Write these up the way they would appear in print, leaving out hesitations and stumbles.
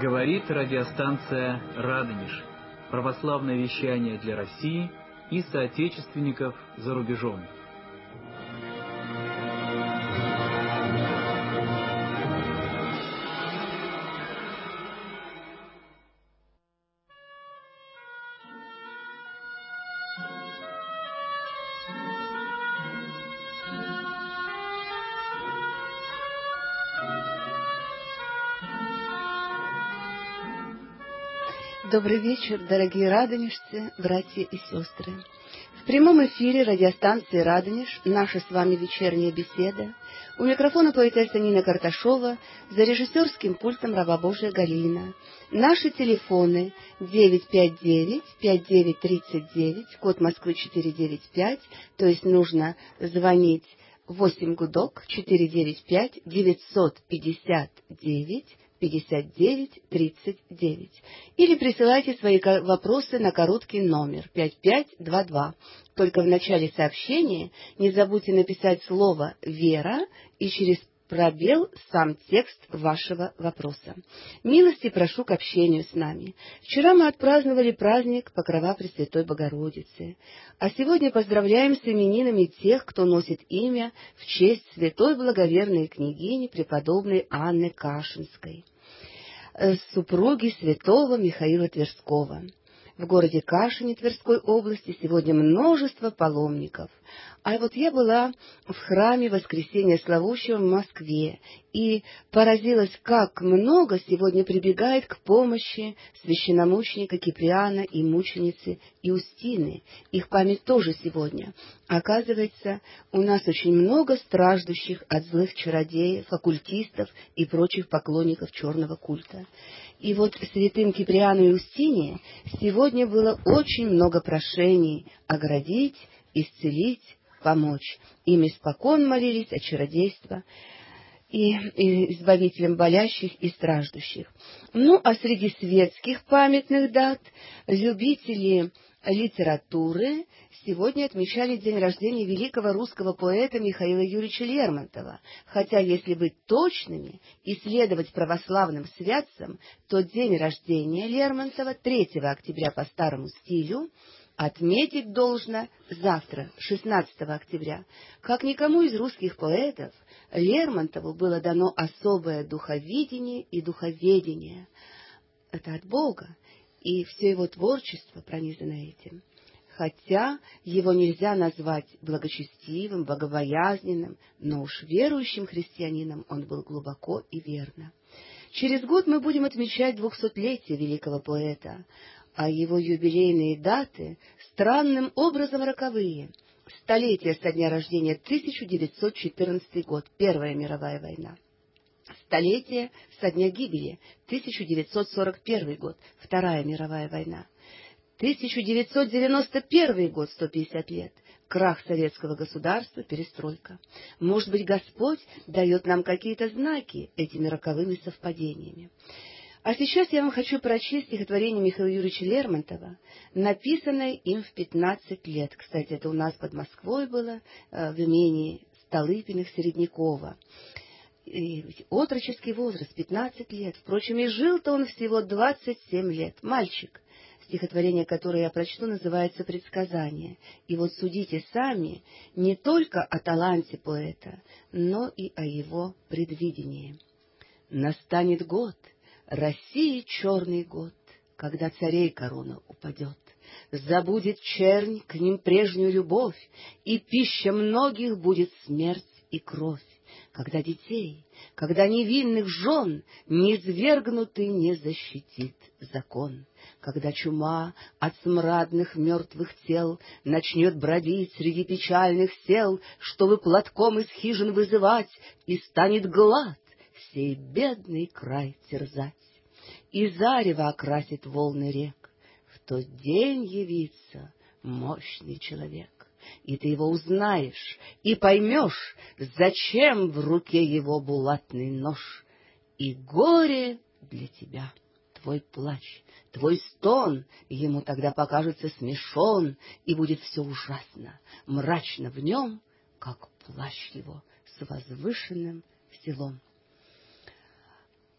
Говорит радиостанция «Радонеж». Православное вещание для России и соотечественников за рубежом. Добрый вечер, дорогие радонежцы, братья и сестры. В прямом эфире радиостанции «Радонеж» наша с вами вечерняя беседа. У микрофона поэтесса Нина Карташова, за режиссерским пультом раба Божия Галина. Наши телефоны 959-5939, код Москвы 495, то есть нужно звонить 8 гудок 495-959-5939 или присылайте свои вопросы на короткий номер 5522. Только в начале сообщения не забудьте написать слово «Вера» и через пробел сам текст вашего вопроса. Милости прошу к общению с нами. Вчера мы отпраздновали праздник Покрова Пресвятой Богородицы, а сегодня поздравляем с именинами тех, кто носит имя в честь святой благоверной княгини преподобной Анны Кашинской, супруги святого Михаила Тверского. В городе Кашине Тверской области сегодня множество паломников. А вот я была в храме Воскресения Славущего в Москве и поразилась, как много сегодня прибегает к помощи священномученика Киприана и мученицы Иустины. Их память тоже сегодня. Оказывается, у нас очень много страждущих от злых чародеев, оккультистов и прочих поклонников черного культа. И вот святым Киприану и Иустине сегодня было очень много прошений оградить, исцелить, помочь. Им испокон молились о чародействе и избавителям болящих и страждущих. Ну, а среди светских памятных дат любители литературы сегодня отмечали день рождения великого русского поэта Михаила Юрьевича Лермонтова. Хотя, если быть точными и следовать православным святцам, то день рождения Лермонтова 3 октября по старому стилю отметить должно завтра, 16 октября. Как никому из русских поэтов, Лермонтову было дано особое духовидение и духоведение. Это от Бога, и все его творчество пронизано этим. Хотя его нельзя назвать благочестивым, богобоязненным, но уж верующим христианином он был глубоко и верно. Через год мы будем отмечать 200-летие великого поэта, а его юбилейные даты странным образом роковые. Столетие со дня рождения 1914 год, Первая мировая война. Столетие со дня гибели 1941 год, Вторая мировая война. 1991 год, 150 лет, крах советского государства, перестройка. Может быть, Господь дает нам какие-то знаки этими роковыми совпадениями. А сейчас я вам хочу прочесть стихотворение Михаила Юрьевича Лермонтова, написанное им в 15 лет. Кстати, это у нас под Москвой было, в имении Столыпиных Середнякова. И отроческий возраст, 15 лет. Впрочем, и жил-то он всего 27 лет. Мальчик. Стихотворение, которое я прочту, называется «Предсказание». И вот судите сами не только о таланте поэта, но и о его предвидении. Настанет год, России черный год, когда царей корона упадет. Забудет чернь к ним прежнюю любовь, и пища многих будет смерть и кровь. Когда детей, когда невинных жен низвергнутый не защитит закон. Когда чума от смрадных мертвых тел начнет бродить среди печальных сел, чтобы платком из хижин вызывать, и станет глад сей бедный край терзать. И зарево окрасит волны рек, в тот день явится мощный человек. И ты его узнаешь, и поймешь, зачем в руке его булатный нож. И горе для тебя, твой плач, твой стон ему тогда покажется смешон, и будет все ужасно, мрачно в нем, как плащ его с возвышенным селом.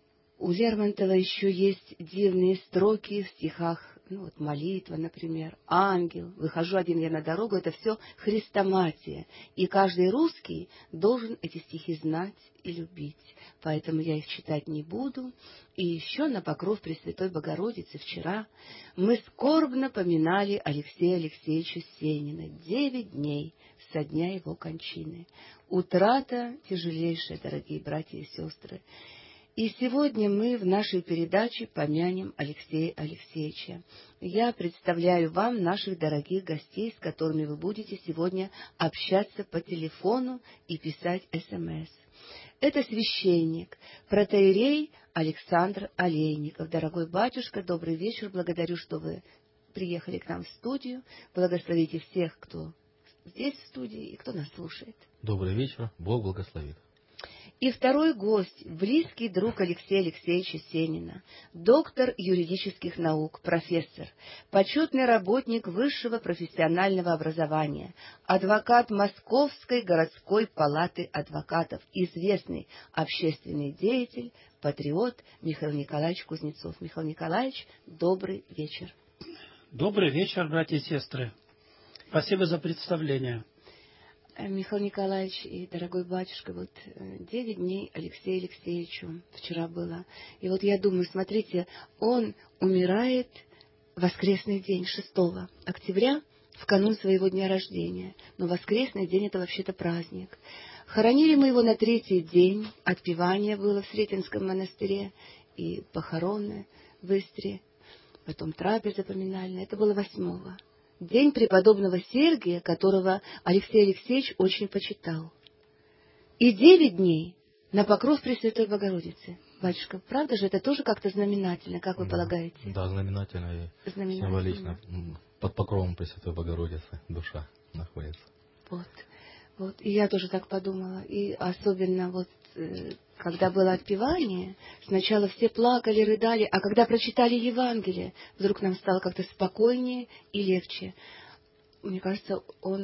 У Лермонтова еще есть дивные строки в стихах, ну вот молитва, например, ангел, выхожу один я на дорогу, это все хрестоматия. И каждый русский должен эти стихи знать и любить. Поэтому я их читать не буду. И еще на покров Пресвятой Богородицы вчера мы скорбно поминали Алексея Алексеевича Сенина 9 дней со дня его кончины. Утрата тяжелейшая, дорогие братья и сестры. И сегодня мы в нашей передаче помянем Алексея Алексеевича. Я представляю вам наших дорогих гостей, с которыми вы будете сегодня общаться по телефону и писать СМС. Это священник, протоиерей Александр Олейников. Дорогой батюшка, добрый вечер. Благодарю, что вы приехали к нам в студию. Благословите всех, кто здесь в студии и кто нас слушает. Добрый вечер. Бог благословит. И второй гость, близкий друг Алексея Алексеевича Сенина, доктор юридических наук, профессор, почетный работник высшего профессионального образования, адвокат Московской городской палаты адвокатов, известный общественный деятель, патриот Михаил Николаевич Кузнецов. Михаил Николаевич, добрый вечер. Добрый вечер, братья и сестры. Спасибо за представление. Михаил Николаевич и дорогой батюшка, вот 9 дней Алексею Алексеевичу вчера было. И вот я думаю, смотрите, он умирает в воскресный день, 6 октября, в канун своего дня рождения. Но воскресный день — это вообще-то праздник. Хоронили мы его на 3-й день, отпевание было в Сретенском монастыре, и похороны в Истре, потом трапеза поминальная, это было 8-го. День преподобного Сергия, которого Алексей Алексеевич очень почитал. И 9 дней на покров Пресвятой Богородицы. Батюшка, правда же, это тоже как-то знаменательно, как вы полагаете? Да, знаменательно и символично. Под покровом Пресвятой Богородицы душа находится. Вот. И я тоже так подумала. И особенно вот, когда было отпевание, сначала все плакали, рыдали, а когда прочитали Евангелие, вдруг нам стало как-то спокойнее и легче. Мне кажется,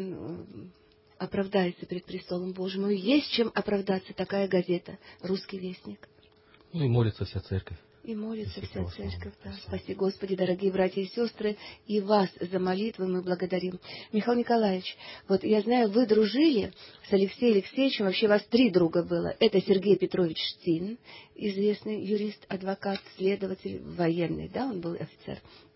он оправдается перед престолом Божьим. И есть чем оправдаться, такая газета «Русский вестник». Ну и молится вся церковь. И молится вся церковь, да. Спаси Господи, дорогие братья и сестры, и вас за молитвы мы благодарим. Михаил Николаевич, вот я знаю, вы дружили с Алексеем Алексеевичем, вообще у вас 3 друга было. Это Сергей Петрович Штин, известный юрист, адвокат, следователь, военный, да, он был офицер.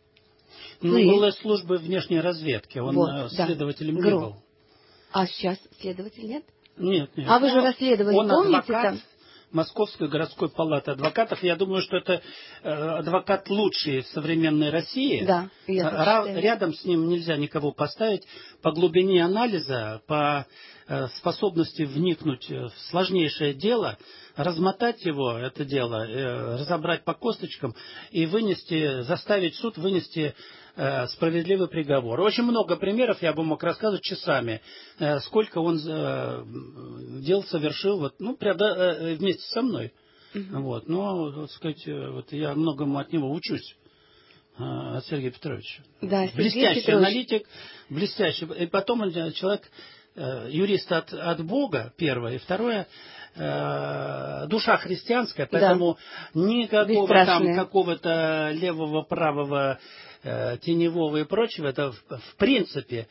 Ну, была служба внешней разведки, он вот, следователем не был. А сейчас следователь, нет? Нет. А вы же расследовали, он помните адвокат там? Московской городской палаты адвокатов. Я думаю, что это адвокат лучший в современной России. Да, рядом с ним нельзя никого поставить по глубине анализа, по способности вникнуть в сложнейшее дело, размотать его, это дело, разобрать по косточкам и заставить суд вынести справедливый приговор. Очень много примеров, я бы мог рассказывать часами, сколько он дел совершил вместе со мной. Вот. Но, так сказать, я многому от него учусь. От Сергея Петровича. Да, блестящий аналитик, блестящий. И потом он человек, юрист от Бога, первое, и второе, душа христианская, поэтому никакого там какого-то левого, правого, теневого и прочего, это в принципе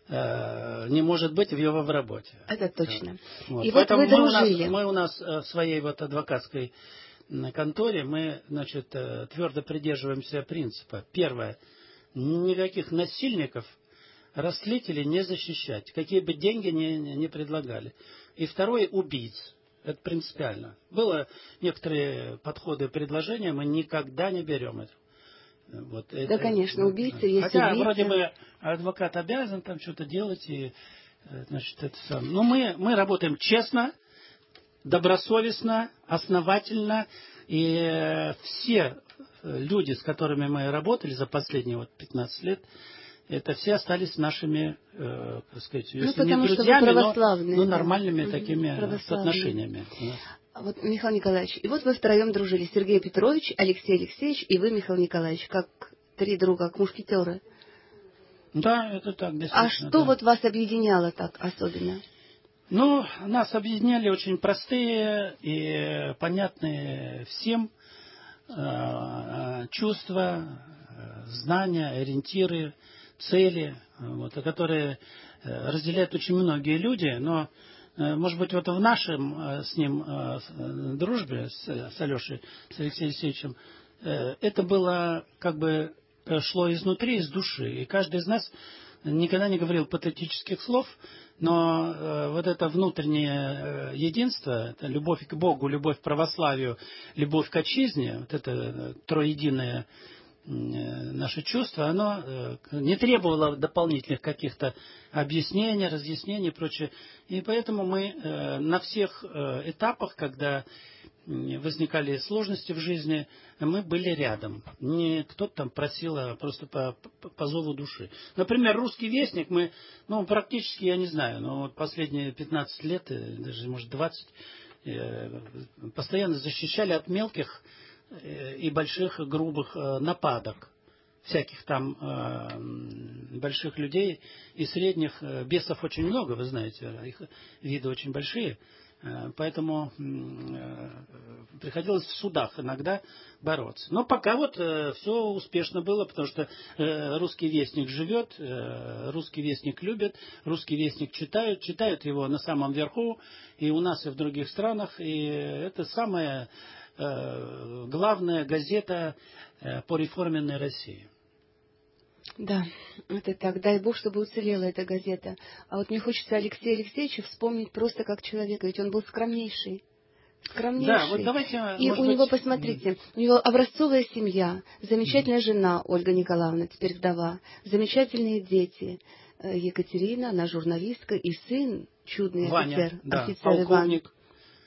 не может быть в его работе. Это точно. Вот. И поэтому вот вы дружили. мы у нас в своей адвокатской конторе мы, твердо придерживаемся принципа. Первое. Никаких насильников, растлителей не защищать. Какие бы деньги не предлагали. И второе. Убийц. Это принципиально. Было некоторые подходы и предложения, мы никогда не берем это. Вот, да, конечно, убийцы есть хотя, убийцы. Вроде бы адвокат обязан там что-то делать. И, но мы работаем честно, добросовестно, основательно. И все люди, с которыми мы работали за последние 15 лет, это все остались нашими, так сказать, если не друзьями, но нормальными такими отношениями. Вот, Михаил Николаевич, и вот вы втроем дружили. Сергей Петрович, Алексей Алексеевич и вы, Михаил Николаевич, как 3 друга, как мушкетеры. Да, это так. А что вот вас объединяло так особенно? Нас объединяли очень простые и понятные всем чувства, знания, ориентиры, цели, вот, которые разделяют очень многие люди, но, может быть, вот в нашем с ним дружбе, с Алешей, с Алексеем Алексеевичем, это было как бы шло изнутри, из души. И каждый из нас никогда не говорил патетических слов, но вот это внутреннее единство, это любовь к Богу, любовь к православию, любовь к отчизне, вот это троединое наше чувство, оно не требовало дополнительных каких-то объяснений, разъяснений и прочее. И поэтому мы на всех этапах, когда возникали сложности в жизни, мы были рядом. Не кто-то там просил, а просто по зову души. Например, «Русский вестник» мы, практически, я не знаю, но вот последние 15 лет, даже, может, 20, постоянно защищали от мелких и больших грубых нападок. Всяких там больших людей и средних. Бесов очень много, вы знаете, их виды очень большие. Поэтому приходилось в судах иногда бороться. Но пока вот все успешно было, потому что «Русский вестник» живет, «Русский вестник» любят, «Русский вестник» читают его на самом верху, и у нас, и в других странах. И это самая главная газета по реформенной России. Да, это так. Дай Бог, чтобы уцелела эта газета. А вот мне хочется Алексея Алексеевича вспомнить просто как человека, ведь он был скромнейший. Да, вот давайте, и у него, посмотрите, у него образцовая семья, замечательная жена Ольга Николаевна, теперь вдова, замечательные дети. Екатерина, она журналистка, и сын, чудный Ваня, офицер, да, офицер полковник. Иван.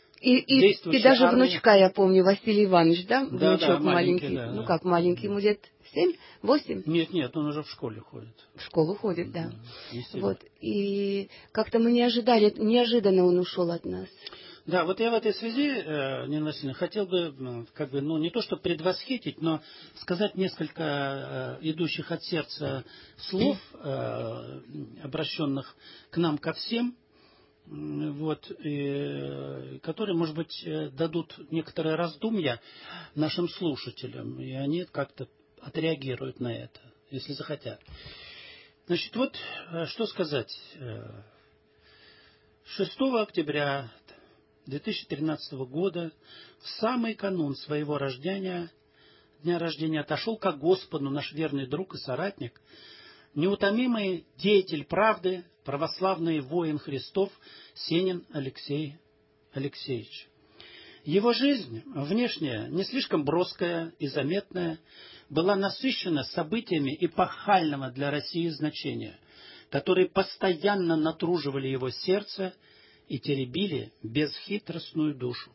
И даже внучка, я помню, Василий Иванович, да? Внучок маленький. Да. Как маленький, ему лет 7-8? Нет, он уже в школе ходит. В школу ходит, да. Вот. И как-то мы не ожидали, неожиданно он ушел от нас. Да, вот я в этой связи, Нина Васильевна, хотел бы, не то что предвосхитить, но сказать несколько идущих от сердца слов, обращенных к нам ко всем, которые, может быть, дадут некоторые раздумья нашим слушателям, и они как-то отреагируют на это, если захотят. Значит, вот что сказать. 6 октября 2013 года, в самый канун своего дня рождения, отошел ко Господу наш верный друг и соратник, неутомимый деятель правды, православный воин Христов Сенин Алексей Алексеевич. Его жизнь, внешняя, не слишком броская и заметная, была насыщена событиями эпохального для России значения, которые постоянно натруживали его сердце и теребили бесхитростную душу.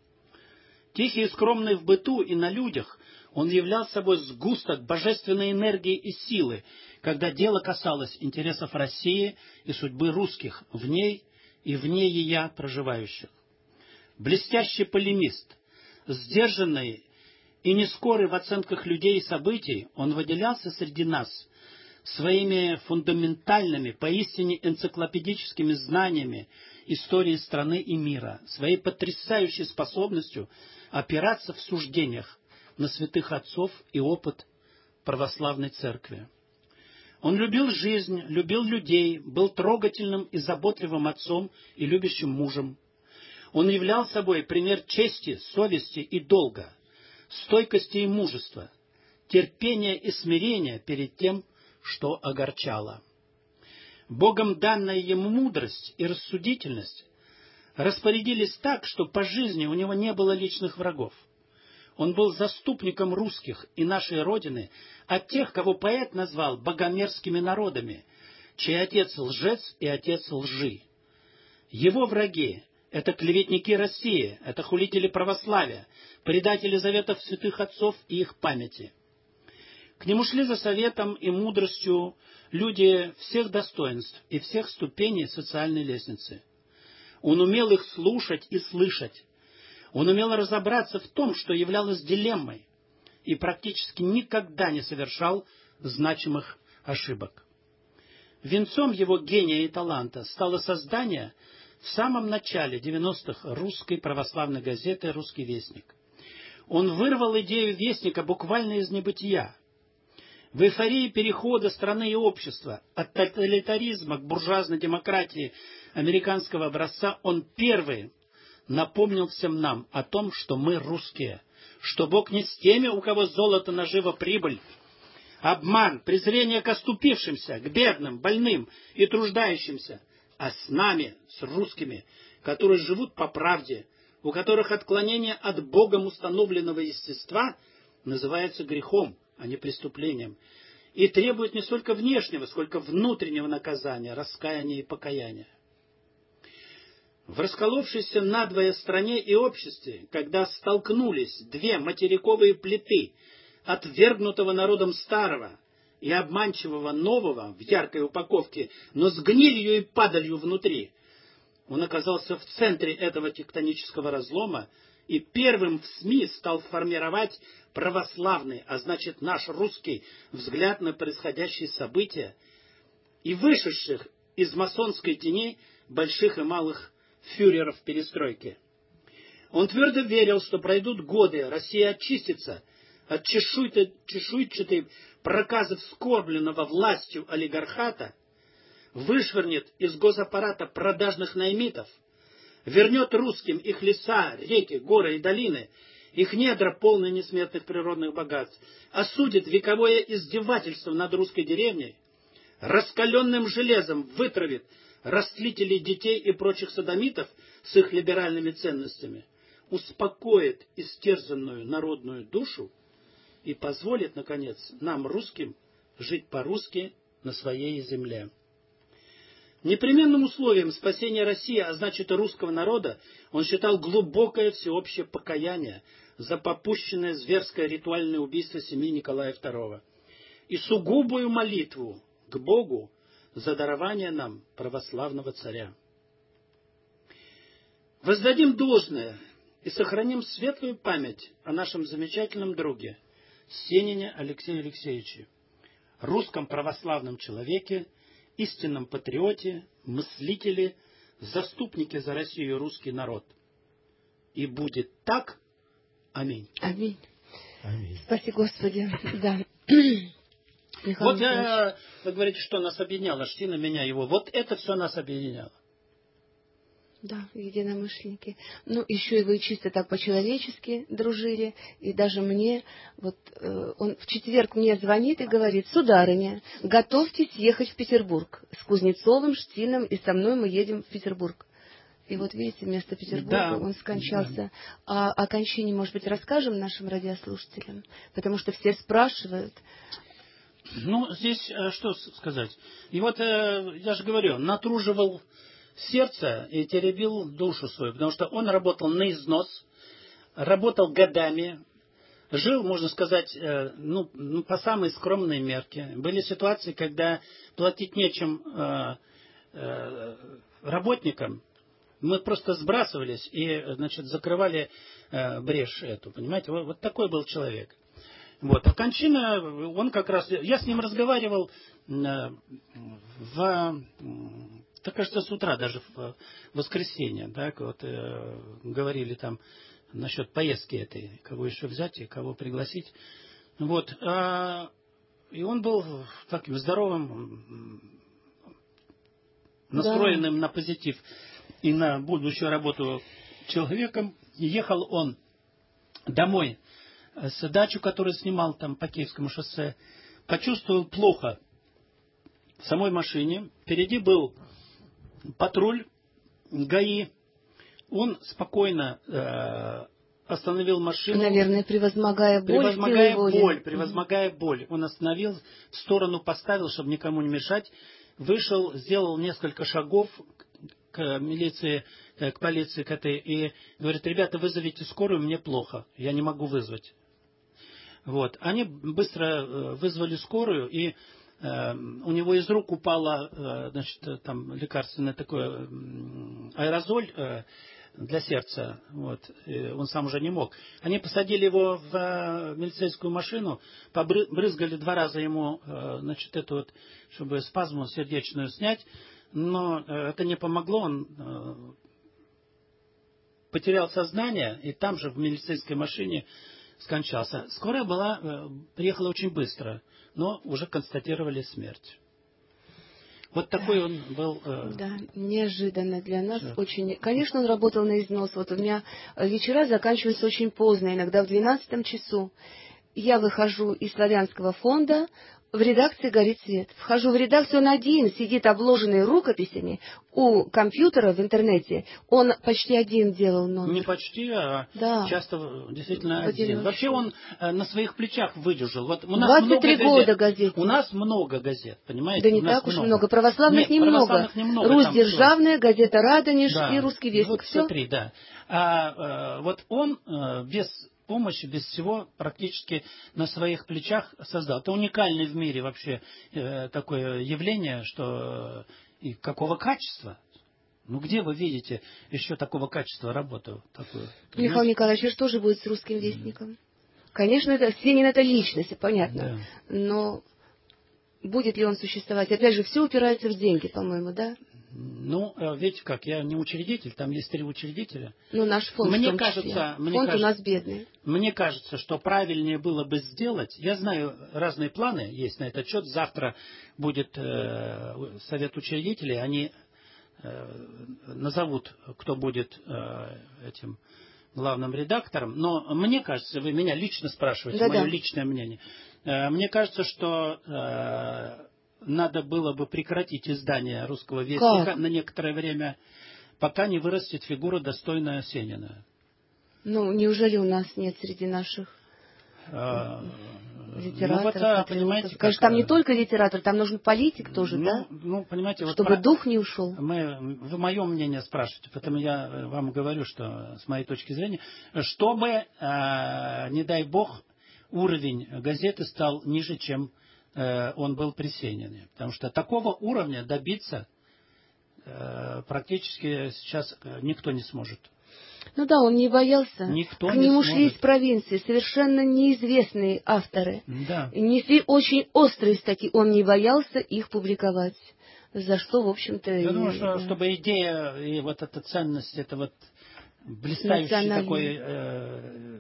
Тихий и скромный в быту и на людях, он являл собой сгусток божественной энергии и силы, когда дело касалось интересов России и судьбы русских в ней и вне ее проживающих. Блестящий полемист, сдержанный и нескорый в оценках людей и событий, он выделялся среди нас своими фундаментальными, поистине энциклопедическими знаниями истории страны и мира, своей потрясающей способностью опираться в суждениях на святых отцов и опыт православной церкви. Он любил жизнь, любил людей, был трогательным и заботливым отцом и любящим мужем. Он являл собой пример чести, совести и долга, стойкости и мужества, терпения и смирения перед тем, что огорчало. Богом данная ему мудрость и рассудительность распорядились так, что по жизни у него не было личных врагов. Он был заступником русских и нашей Родины от тех, кого поэт назвал богомерзкими народами, чей отец лжец и отец лжи. Его враги — это клеветники России, это хулители православия, предатели заветов святых отцов и их памяти. К нему шли за советом и мудростью люди всех достоинств и всех ступеней социальной лестницы. Он умел их слушать и слышать. Он умел разобраться в том, что являлось дилеммой, и практически никогда не совершал значимых ошибок. Венцом его гения и таланта стало создание в самом начале 90-х русской православной газеты «Русский вестник». Он вырвал идею вестника буквально из небытия. В эйфории перехода страны и общества от тоталитаризма к буржуазной демократии американского образца он первый напомнил всем нам о том, что мы русские, что Бог не с теми, у кого золото, нажива, прибыль. Обман, презрение к оступившимся, к бедным, больным и труждающимся, а с нами, с русскими, которые живут по правде, у которых отклонение от Богом установленного естества называется грехом, а не преступлением, и требует не столько внешнего, сколько внутреннего наказания, раскаяния и покаяния. В расколовшейся надвое стране и обществе, когда столкнулись две материковые плиты отвергнутого народом старого и обманчивого нового в яркой упаковке, но с гнилью и падалью внутри, он оказался в центре этого тектонического разлома и первым в СМИ стал формировать православный, а значит наш русский взгляд на происходящие события и вышедших из масонской тени больших и малых фюреров перестройки. Он твердо верил, что пройдут годы, Россия очистится от чешуйчатой проказы вскорбленного властью олигархата, вышвырнет из госаппарата продажных наймитов, вернет русским их леса, реки, горы и долины, их недра, полные несметных природных богатств, осудит вековое издевательство над русской деревней, раскаленным железом вытравит растлителей детей и прочих содомитов с их либеральными ценностями, успокоит истерзанную народную душу и позволит, наконец, нам, русским, жить по-русски на своей земле. Непременным условием спасения России, а значит и русского народа, он считал глубокое всеобщее покаяние за попущенное зверское ритуальное убийство семьи Николая II и сугубую молитву к Богу за дарование нам православного царя. Воздадим должное и сохраним светлую память о нашем замечательном друге Сенине Алексее Алексеевиче, русском православном человеке, истинном патриоте, мыслителе, заступнике за Россию и русский народ. И будет так. Аминь. Аминь. Аминь. Спаси Господи. Да. Вот вы говорите, что нас объединяло, Штина, меня, его. Вот это все нас объединяло. Да, единомышленники. Ну, еще и вы чисто так по-человечески дружили. И даже мне, вот он в четверг мне звонит и говорит: сударыня, готовьтесь ехать в Петербург. С Кузнецовым, Штином и со мной мы едем в Петербург. И вот видите, вместо Петербурга он скончался. Да. А о кончине, может быть, расскажем нашим радиослушателям? Потому что все спрашивают. Ну, здесь что сказать. И вот я же говорю, натруживал сердце и теребил душу свою, потому что он работал на износ, работал годами, жил, можно сказать, по самой скромной мерке. Были ситуации, когда платить нечем работникам, мы просто сбрасывались и, закрывали брешь эту, понимаете? Вот такой был человек. Вот. А кончина, он как раз... Я с ним разговаривал кажется, с утра, даже в воскресенье. Так, вот, говорили там насчет поездки этой, кого еще взять и кого пригласить. Вот. И он был таким здоровым, настроенным на позитив и на будущую работу человеком. И ехал он домой с дачи, которую снимал там по Киевскому шоссе. Почувствовал плохо в самой машине. Впереди был патруль ГАИ. Он спокойно остановил машину. Наверное, превозмогая боль. Он остановил, в сторону поставил, чтобы никому не мешать. Вышел, сделал несколько шагов к милиции, к полиции к этой, и говорит: ребята, вызовите скорую, мне плохо, я не могу вызвать. Вот. Они быстро вызвали скорую, и у него из рук упало, там лекарственный такой аэрозоль для сердца. Вот. Он сам уже не мог. Они посадили его в милицейскую машину, побрызгали 2 раза ему, чтобы спазму сердечную снять, но это не помогло. Он потерял сознание, и там же в милицейской машине скончался. Скорая приехала очень быстро, но уже констатировали смерть. Вот такой он был... Да, неожиданно для нас. Очень. Конечно, он работал на износ. Вот у меня вечера заканчиваются очень поздно, иногда в 12 часу. Я выхожу из славянского фонда, в редакции горит свет. Вхожу в редакцию, он один сидит, обложенный рукописями у компьютера в интернете. Он почти один делал номер. Не почти, а часто действительно один. Вообще он на своих плечах выдержал. Вот у нас 23 года газет. У нас много газет, понимаете? Да не так уж много. Православных немного. Русь Державная, газета Радонеж и Русский Вестник. Вот смотри, да. А вот он без помощи, без всего практически на своих плечах создал. Это уникальное в мире вообще такое явление, что и какого качества. Ну где вы видите еще такого качества работу? Такую, Михаил Николаевич, что же будет с Русским Вестником? Конечно, Сенин это личность, понятно. Да. Но будет ли он существовать? Опять же, все упирается в деньги, по-моему, да? Ну, видите как, я не учредитель, там есть 3 учредителя. Ну, наш фонд мне в том кажется, числе. Мне фонд кажется, у нас бедный. Мне кажется, что правильнее было бы сделать, я знаю, разные планы есть на этот счет, завтра будет совет учредителей, они назовут, кто будет этим главным редактором, но мне кажется, вы меня лично спрашиваете, мое личное мнение, мне кажется, что надо было бы прекратить издание «Русского вестника» на некоторое время, пока не вырастет фигура, достойная Сенина. Ну, неужели у нас нет среди наших литераторов? Понимаете, конечно, там не только литератор, там нужен политик тоже, да? Ну, понимаете, чтобы дух не ушел. Вы мое мнение спрашиваете, поэтому я вам говорю, что с моей точки зрения, чтобы, не дай бог, уровень газеты стал ниже, чем он был при Сенине. Потому что такого уровня добиться практически сейчас никто не сможет. Ну да, он не боялся. Никто К нему шли из провинции совершенно неизвестные авторы. Да. Несли очень острые статьи. Он не боялся их публиковать. За что, в общем-то... Я думаю, что чтобы идея и вот эта ценность, это вот блистающий такой...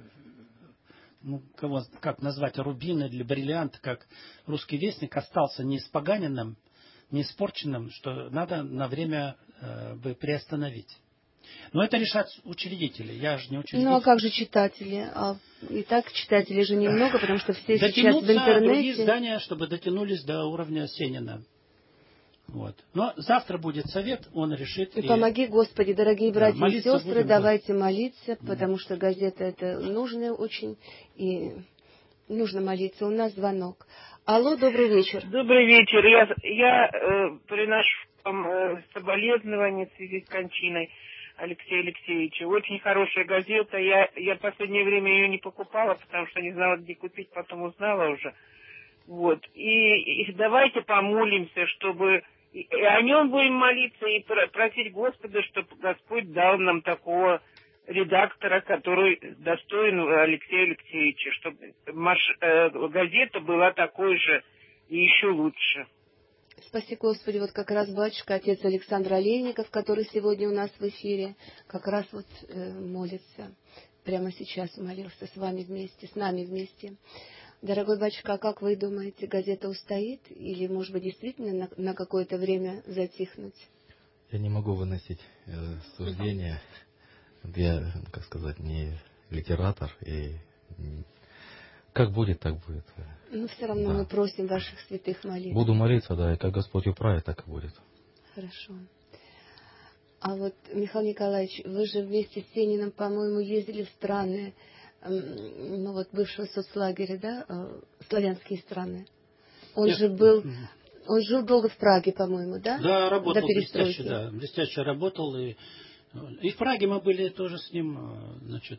как назвать, рубин или бриллиант, как «Русский вестник» остался не испоганенным, не испорченным, что надо на время бы приостановить. Но это решат учредители, я же не учредитель. Ну а как же читатели? И так читателей же немного, потому что все сейчас в интернете. Другие издания, чтобы дотянулись до уровня Сенина. Вот. Но завтра будет совет, он решит. И помоги, Господи, дорогие братья и сестры, давайте молиться, потому что газета это нужная очень, и нужно молиться. У нас звонок. Алло, добрый вечер. Добрый вечер. Я приношу вам соболезнования в связи с кончиной Алексея Алексеевича. Очень хорошая газета. Я в последнее время ее не покупала, потому что не знала, где купить, потом узнала уже. Вот. И давайте помолимся, чтобы... И о нем будем молиться и просить Господа, чтобы Господь дал нам такого редактора, который достоин Алексея Алексеевича, чтобы газета была такой же и еще лучше. Спаси Господи, вот как раз батюшка, отец Александр Олейников, который сегодня у нас в эфире, как раз вот молится. Прямо сейчас молился с вами вместе, с нами вместе. Дорогой батюшка, а как вы думаете, газета устоит или, может быть, действительно на какое-то время затихнуть? Я не могу выносить суждения. Я, как сказать, не литератор. И как будет, так будет. Но все равно мы просим ваших святых молитв. Буду молиться, да, и как Господь управит, так и будет. Хорошо. А вот, Михаил Николаевич, вы же вместе с Сениным, по-моему, ездили в страны, ну вот бывшего соцлагеря, да, славянские страны. Он жил долго в Праге, по-моему, да? Да, работал блестяще работал. И в Праге мы были тоже с ним, значит,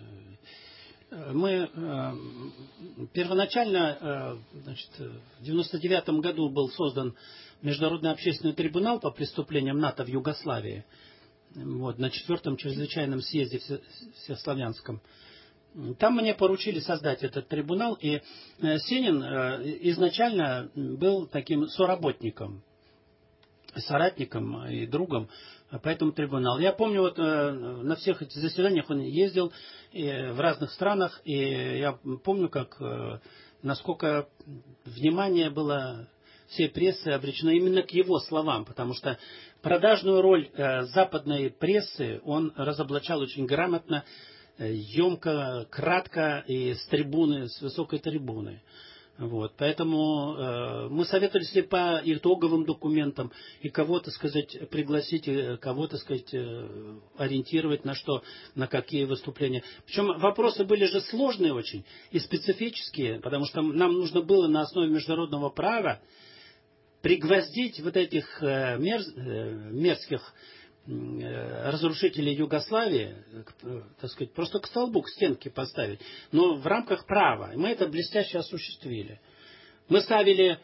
мы первоначально, значит, в 99 году был создан Международный общественный трибунал по преступлениям НАТО в Югославии, вот, на 4-м чрезвычайном съезде всеславянском. Там мне поручили создать этот трибунал, и Сенин изначально был таким соработником. соратником и другом по этому трибуналу. Я помню, вот на всех этих заседаниях он ездил в разных странах, и я помню, насколько внимание было всей прессы обречено именно к его словам, потому что продажную роль западной прессы он разоблачал очень грамотно, емко, кратко и с трибуны, с высокой трибуны. Вот. Поэтому мы советовались и по итоговым документам, и кого-то, сказать, пригласить, и кого-то, сказать, ориентировать на какие выступления. Причем вопросы были же сложные очень и специфические, потому что нам нужно было на основе международного права пригвоздить вот этих мерзких разрушителей Югославии, так сказать, просто к столбу, к стенке поставить, но в рамках права. И мы это блестяще осуществили. Мы ставили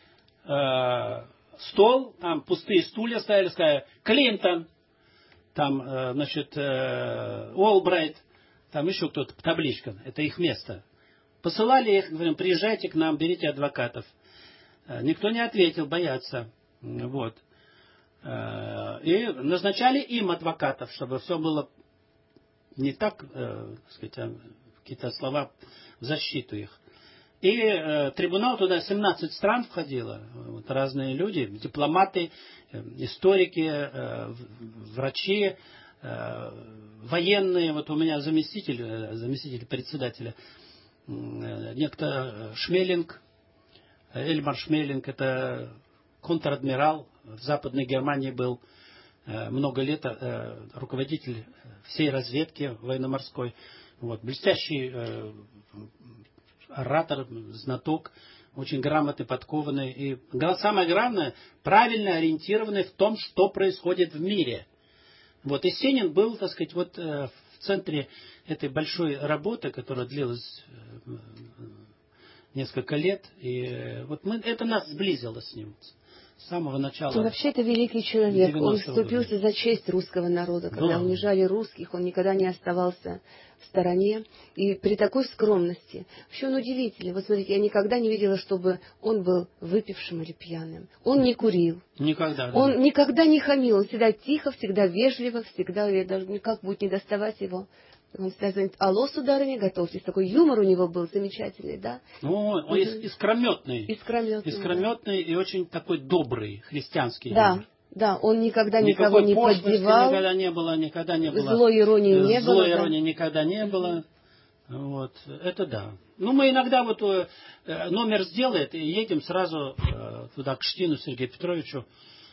стол, там пустые стулья ставили, сказали, Клинтон, там, значит, Олбрайт, там еще кто-то, табличка, это их место. Посылали их, говорим, приезжайте к нам, берите адвокатов. Никто не ответил, боятся. Вот. И назначали им адвокатов, чтобы все было не так, сказать, какие-то слова в защиту их. И трибунал туда 17 стран входило, вот, разные люди, дипломаты, историки, врачи, военные. Вот у меня заместитель председателя, некто Шмелинг, Эльмар Шмелинг, это контр-адмирал, в Западной Германии был много лет руководитель всей разведки военно-морской. Вот, блестящий оратор, знаток, очень грамотный, подкованный. И самое главное, правильно ориентированный в том, что происходит в мире. Вот, и Сенин был, так сказать, вот в центре этой большой работы, которая длилась несколько лет. И вот это нас сблизило с ним. С самого начала. Вообще это великий человек. Он вступился за честь русского народа. Когда унижали русских, он никогда не оставался в стороне. И при такой скромности. Вообще он удивительный. Вот смотрите, я никогда не видела, чтобы он был выпившим или пьяным. Он не курил. Никогда. Да. Он никогда не хамил. Он всегда тихо, всегда вежливо, всегда, я даже никак будет не доставать его. Он всегда звонит: алло, сударыня, готовьтесь. Такой юмор у него был замечательный, да? Ну, он искрометный. Искрометный и очень такой добрый, христианский юмор. Да, он никогда никого не поддевал. Никогда не было. Злой иронии не было. Злой иронии никогда не было. Вот, это да. Ну, мы иногда вот номер сделает, и едем сразу туда, к Штину Сергею Петровичу.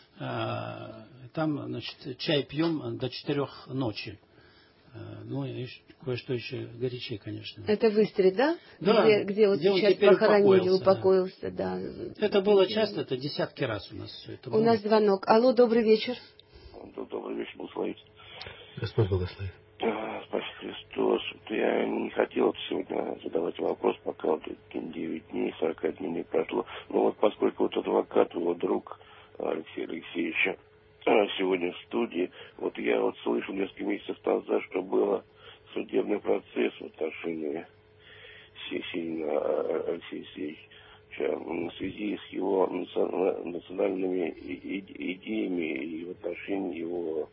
Там, значит, чай пьем до 4 ночи. Ну, и кое-что еще горячее, конечно. Это в Истре, да? Да. Где вот сейчас похоронили, упокоился, да. Это было часто, это десятки раз у нас все это было. У нас звонок. Алло, добрый вечер. Добрый вечер, благословить. Господь благословит. Спасибо Христос. Я не хотел сегодня задавать вопрос, пока вот 9 дней, 40 дней не прошло. Но вот поскольку вот адвокат, его друг Алексей Алексеевич сегодня в студии, вот я вот слышал несколько месяцев назад, что был судебный процесс в отношении Сенина Алексея Алексеевича в связи с его национальными идеями и в отношении его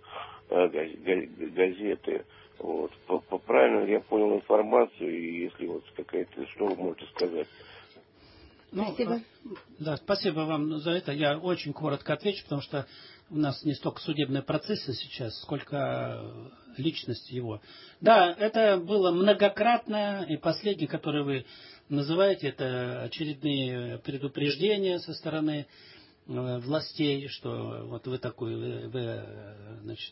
газеты. Вот. Правильно я понял информацию, и если вот какая-то, что вы можете сказать? Спасибо. Да, спасибо вам за это. Я очень коротко отвечу, потому что у нас не столько судебные процессы сейчас, сколько личность его. Да, это было многократно, и последнее, которое вы называете, это очередные предупреждения со стороны властей, что вот вы такой, значит,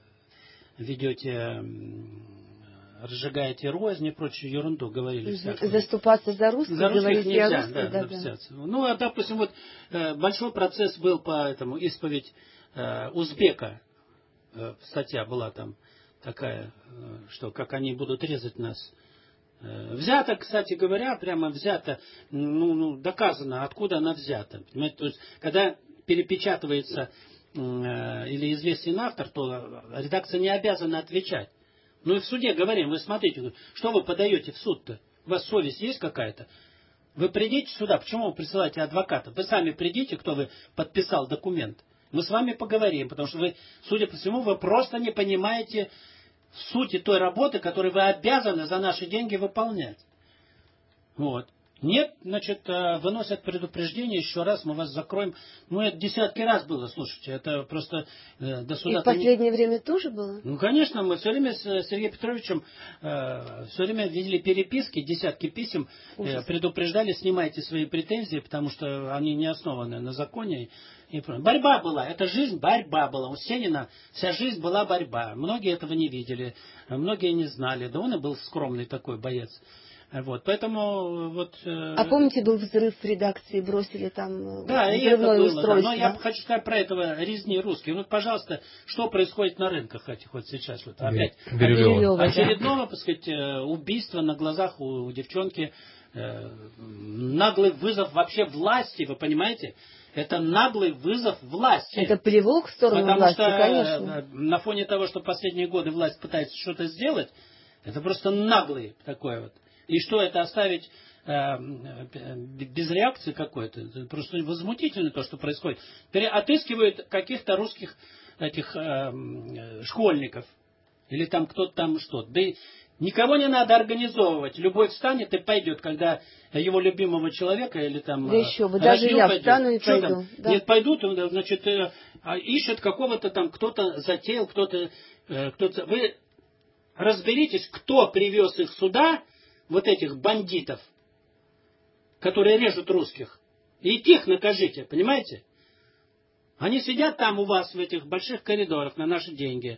ведете, разжигаете рознь и прочую ерунду, говорили всякую. Заступаться за русских, говорить нельзя, да. Ну, а допустим, вот большой процесс был по этому, исповедь узбека, статья была там такая, что как они будут резать нас. Взято, кстати говоря, прямо взято, доказано, откуда она взята. Понимаете? То есть, когда перепечатывается или известен автор, то редакция не обязана отвечать. Ну и в суде говорим, вы смотрите, что вы подаете в суд-то? У вас совесть есть какая-то? Вы придите сюда, почему вы присылаете адвоката? Вы сами придите, кто вы подписал документ. Мы с вами поговорим, потому что вы, судя по всему, вы просто не понимаете сути той работы, которую вы обязаны за наши деньги выполнять. Вот. Нет, значит, выносят предупреждение, еще раз мы вас закроем. Ну, это десятки раз было, слушайте, это просто до суда... И в последнее время тоже было? Ну, конечно, мы все время с Сергеем Петровичем все время видели переписки, десятки писем, предупреждали, снимайте свои претензии, потому что они не основаны на законе. Борьба была, это жизнь, борьба была. У Сенина вся жизнь была борьба. Многие этого не видели, многие не знали. Да он и был скромный такой боец. Вот, поэтому вот... А помните, был взрыв в редакции, бросили там да, и это было, устройство? Да. Но я хочу сказать про этого резни русских. Вот, пожалуйста, что происходит на рынках этих вот сейчас? Вот, опять очередного, так сказать, убийства на глазах у девчонки. Наглый вызов вообще власти, вы понимаете? Это наглый вызов власти. Это плевок в сторону потому власти, что, конечно. На фоне того, что последние годы власть пытается что-то сделать, это просто наглый такой вот. И что это оставить без реакции какой-то? Это просто возмутительно то, что происходит. Отыскивают каких-то русских этих школьников. Или там кто-то там что-то. Да и никого не надо организовывать. Любой встанет и пойдет, когда его любимого человека или там... Да еще бы, даже я встану и пойду. Да. Нет, пойдут, значит, ищут какого-то там, кто-то затеял, кто-то... Вы разберитесь, кто привез их сюда, вот этих бандитов, которые режут русских, и их накажите, понимаете? Они сидят там у вас в этих больших коридорах на наши деньги.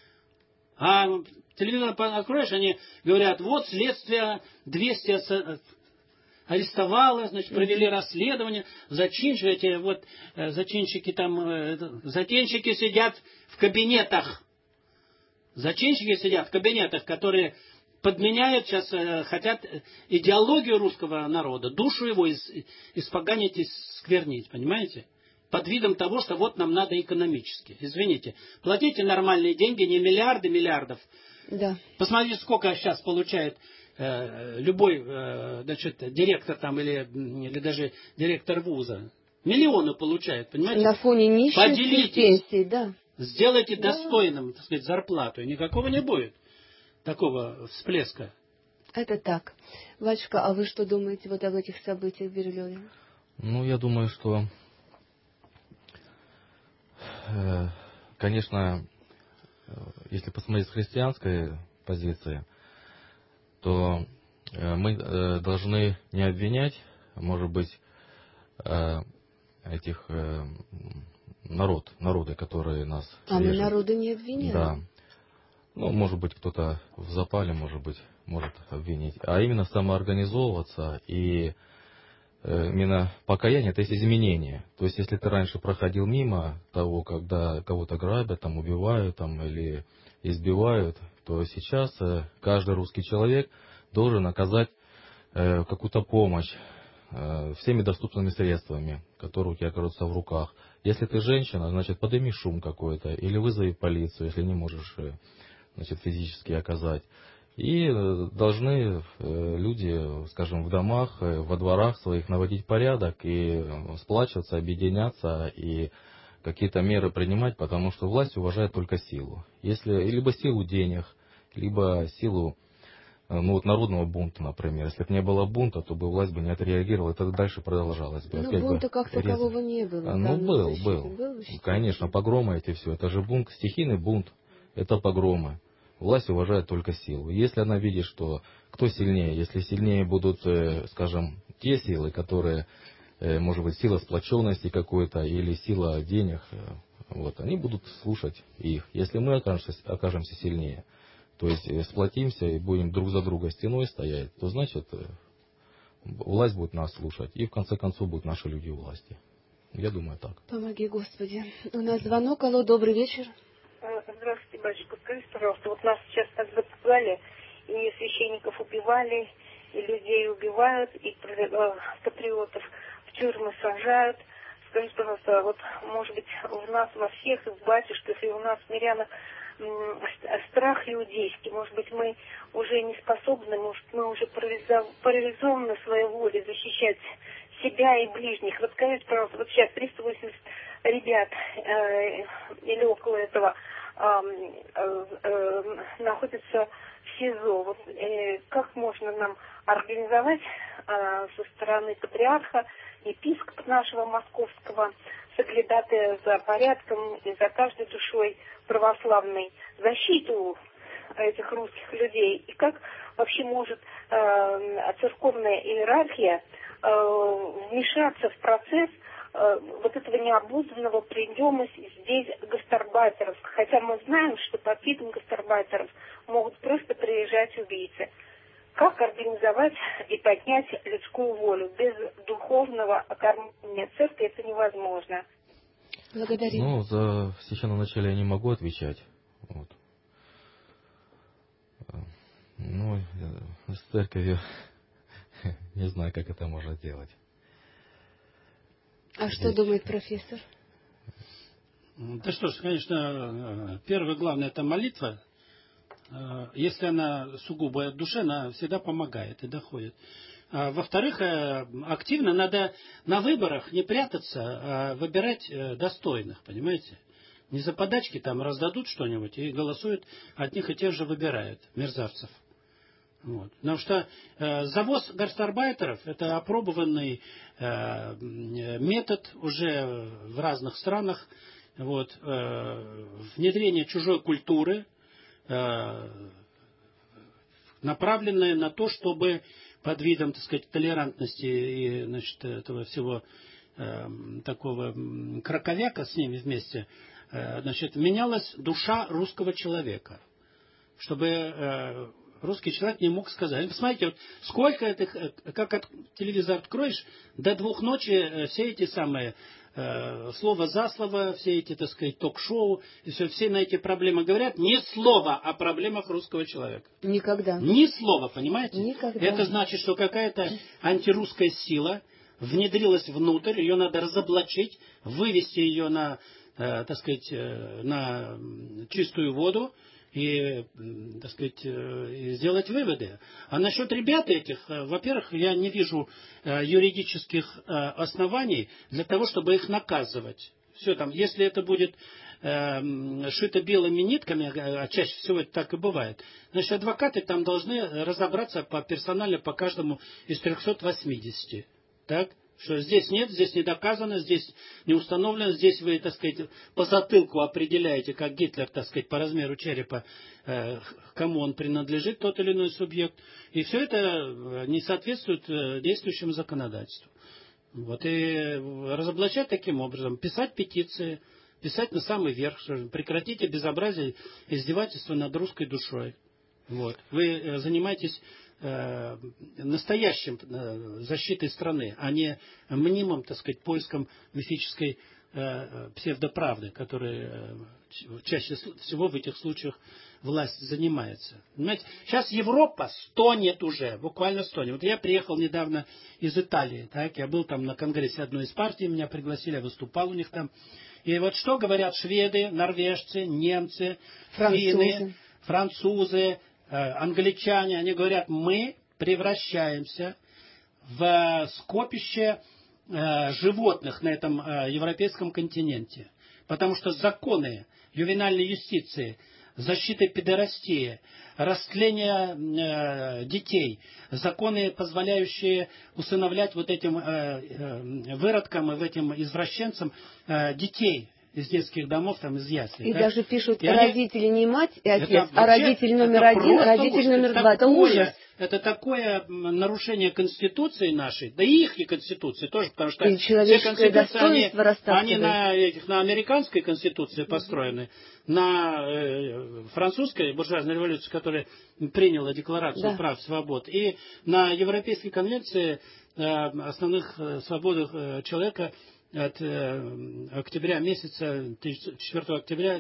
А телевизор откроешь, они говорят, вот следствие 200 арестовало, значит, провели расследование, зачинщики сидят в кабинетах. Зачинщики сидят в кабинетах, которые подменяют сейчас, хотят идеологию русского народа, душу его испоганить и сквернить, понимаете? Под видом того, что вот нам надо экономически. Извините, платите нормальные деньги, не миллиарды миллиардов. Да. Посмотрите, сколько сейчас получает любой директор там или даже директор вуза. Миллионы получает, понимаете? На фоне нищих пенсий, да. Сделайте достойным, так сказать, зарплату, и никакого не будет такого всплеска. Это так. Батюшка, а вы что думаете вот об этих событиях в Бирюлеве? Ну, я думаю, что, конечно, если посмотреть с христианской позиции, то мы должны не обвинять, может быть, этих народы, которые нас режут. Мы народы не обвиняем. Да. Ну, может быть, кто-то в запале, может обвинить. А именно самоорганизовываться и именно покаяние, это есть изменение. То есть, если ты раньше проходил мимо того, когда кого-то грабят, там, убивают там, или избивают, то сейчас каждый русский человек должен оказать какую-то помощь всеми доступными средствами, которые у тебя окажутся в руках. Если ты женщина, значит, подними шум какой-то или вызови полицию, если не можешь, значит, физически оказать. И должны люди, скажем, в домах, во дворах своих наводить порядок и сплачиваться, объединяться и какие-то меры принимать, потому что власть уважает только силу. Если либо силу денег, либо силу народного бунта, например. Если бы не было бунта, то бы власть бы не отреагировала, это дальше продолжалось бы. Но бунта как такового не было. Был. Конечно, погромы эти все. Это же бунт, стихийный бунт. Это погромы. Власть уважает только силу. Если она видит, что кто сильнее, если сильнее будут, скажем, те силы, которые, может быть, сила сплоченности какой-то или сила денег, вот, они будут слушать их. Если мы окажемся сильнее, то есть сплотимся и будем друг за друга стеной стоять, то значит власть будет нас слушать. И в конце концов будут наши люди у власти. Я думаю так. Помоги, Господи. У нас звонок. Алло, добрый вечер. Здравствуйте, батюшка. Скажите, пожалуйста, вот нас сейчас так запугали, и священников убивали, и людей убивают, и патриотов в тюрьмы сажают. Скажите, пожалуйста, вот, может быть, у нас во всех, в батюшках, и у нас в мирянах страх иудейский. Может быть, мы уже не способны, может, мы уже парализованы своей волей защищать себя и ближних. Вот скажите, пожалуйста, вот сейчас 380 ребят или около этого находятся в СИЗО. Вот, как можно нам организовать со стороны патриарха, епископа нашего московского, соглядатая за порядком и за каждой душой православной, защиту этих русских людей? И как вообще может церковная иерархия вмешаться в процесс вот этого необузданного приема здесь гастарбайтеров? Хотя мы знаем, что под видом гастарбайтеров могут просто приезжать убийцы. Как организовать и поднять людскую волю? Без духовного окормления церкви это невозможно. Благодарим. Ну, за священноначалие я не могу отвечать. Вот. Ну, с церковью не знаю, как это можно делать. А что думает профессор? Да что ж, конечно, первое главное — это молитва. Если она сугубо от души, она всегда помогает и доходит. Во-вторых, активно надо на выборах не прятаться, а выбирать достойных, понимаете? Не за подачки там раздадут что-нибудь и голосуют, одних и тех же выбирают, мерзавцев. Вот. Потому что завоз гастарбайтеров — это опробованный метод уже в разных странах. Вот. Внедрение чужой культуры, направленное на то, чтобы под видом, так сказать, толерантности и, значит, этого всего такого краковяка с ними вместе, значит, менялась душа русского человека, чтобы русский человек не мог сказать. Посмотрите, вот сколько этих, как телевизор откроешь, до 2 ночи все эти самые слово за слово, все эти, так сказать, ток-шоу, и все на эти проблемы говорят. Ни слова о проблемах русского человека. Никогда. Ни слова, понимаете? Никогда. Это значит, что какая-то антирусская сила внедрилась внутрь, ее надо разоблачить, вывести ее на, так сказать, на чистую воду и, так сказать, и сделать выводы. А насчет ребят этих, во-первых, я не вижу юридических оснований для того, чтобы их наказывать. Все там, если это будет шито белыми нитками, а чаще всего это так и бывает, значит, адвокаты там должны разобраться персонально по каждому из 380. Так? Что здесь нет, здесь не доказано, здесь не установлено, здесь вы, так сказать, по затылку определяете, как Гитлер, так сказать, по размеру черепа, кому он принадлежит, тот или иной субъект. И все это не соответствует действующему законодательству. Вот, и разоблачать таким образом, писать петиции, писать на самый верх, что прекратите безобразие, издевательство над русской душой. Вот. Вы занимаетесь настоящим защитой страны, а не мнимым, так сказать, поиском мифической псевдоправды, которой чаще всего в этих случаях власть занимается. Понимаете? Сейчас Европа стонет уже, буквально стонет. Вот я приехал недавно из Италии, так, я был там на конгрессе одной из партий, меня пригласили, я выступал у них там. И вот что говорят шведы, норвежцы, немцы, финны, французы, англичане, они говорят, мы превращаемся в скопище животных на этом европейском континенте. Потому что законы ювенальной юстиции, защиты педерастии, растления детей, законы, позволяющие усыновлять вот этим выродкам и этим извращенцам детей из детских домов, там, из яслей. И да? даже пишут и родители не мать и отец, а родитель номер один, родитель номер два. Это ужас. Это такое нарушение Конституции нашей, да и их Конституции тоже, потому что и все Конституции, они на американской Конституции построены, на французской буржуазной революции, которая приняла Декларацию прав и свобод, и на Европейской конвенции основных свобод человека от октября месяца, 4 октября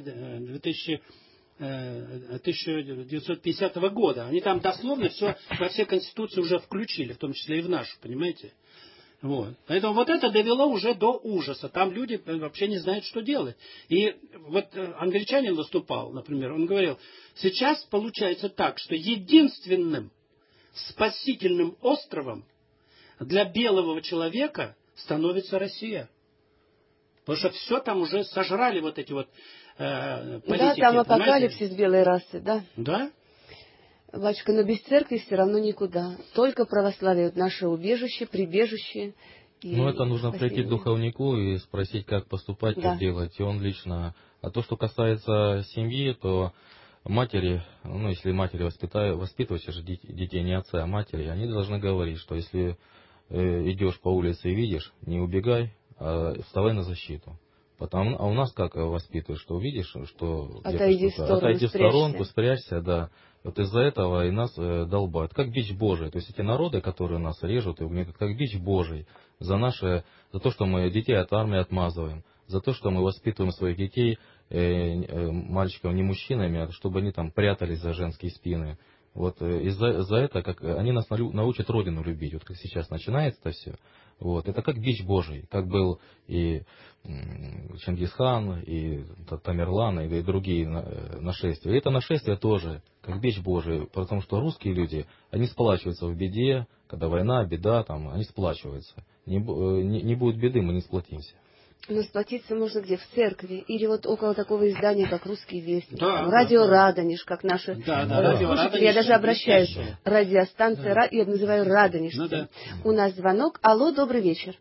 1950 года. Они там дословно все во все конституции уже включили, в том числе и в нашу, понимаете? Вот. Поэтому вот это довело уже до ужаса. Там люди вообще не знают, что делать. И вот англичанин выступал, например, он говорил, сейчас получается так, что единственным спасительным островом для белого человека становится Россия. Потому что все там уже сожрали вот эти вот политики. Да, там апокалипсис белой расы, да. Да? Батюшка, но без церкви все равно никуда. Только православие, вот наше убежище, прибежище. Ну, это нужно спасение. прийти к духовнику и спросить, как поступать, Да. как делать. И он лично... А то, что касается семьи, то матери, ну, если матери воспитывать же детей не отцы, а матери, они должны говорить, что если идешь по улице и видишь, не убегай, а вставай на защиту. А у нас как воспитывают, что увидишь, что отойди в сторонку, спрячься, да. Вот из-за этого и нас долбают. Как бич Божий. То есть эти народы, которые нас режут и угнетают, как бич Божий. За то, что мы детей от армии отмазываем. За то, что мы воспитываем своих детей, мальчиков, не мужчинами, а чтобы они там прятались за женские спины. Вот из-за этого, как они нас научат Родину любить. Вот как сейчас начинается это все. Вот. Это как бич Божий. Как был и Чингисхан, и Тамерлан, и другие нашествия. И это нашествие тоже, как бич Божий. Потому что русские люди, они сплачиваются в беде, когда война, беда, там, они сплачиваются. Не будет беды, мы не сплотимся. Но сплотиться можно где? В церкви. Или вот около такого издания, как «Русский вестник». Да, радио Радонеж, как наши слушатели. Я даже обращаюсь. Радиостанция, я называю Радонеж. У нас звонок. Алло, добрый вечер.